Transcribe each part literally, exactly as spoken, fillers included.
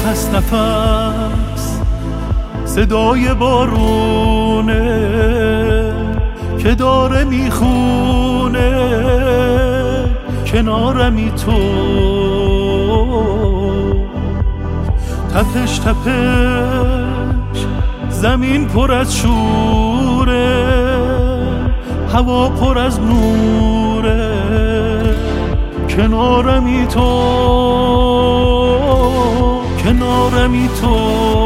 نفس نفس صدای بارونه که داره میخونه کنارمی تو، تپش تپش زمین پر از شوره، هوا پر از نوره کنارمی تو، کنارمی تو.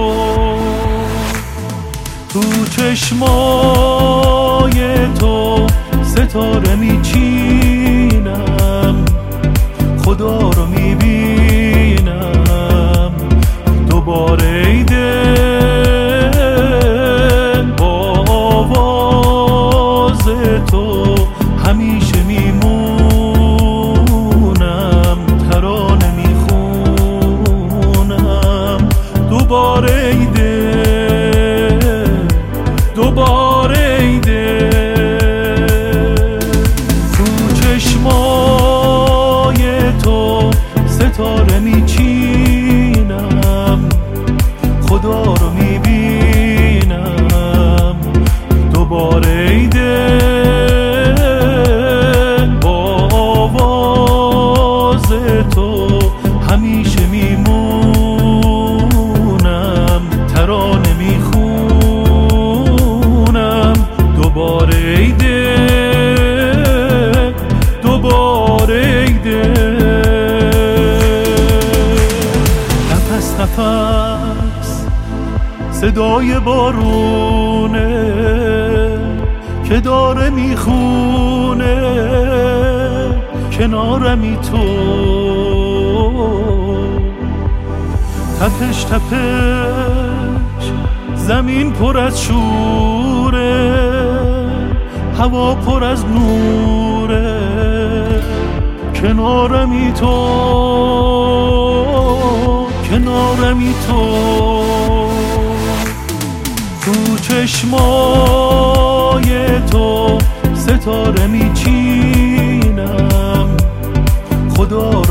تو چشمای تو ستاره میچینم، خدا رو میبینم دوباره ای دل، با آواز تو همیشه میمونم، ترانه میخونم دوباره ای دل، دوباره ای دل. تو چشمای تو ستاره میچینم، خدا رو میبینم دوباره ای دل، با آواز تو همیشه میمونم، ترانه میخونم دوباره ای دل، دوباره ای دل. نفس نفس صدای بارونه که داره میخونه کنارمی تو، تپش تپش زمین پر از شوره، هوا پر از نوره کنارمی تو، کنارمی تو. تو چشمای تو ستاره میچینم، خدا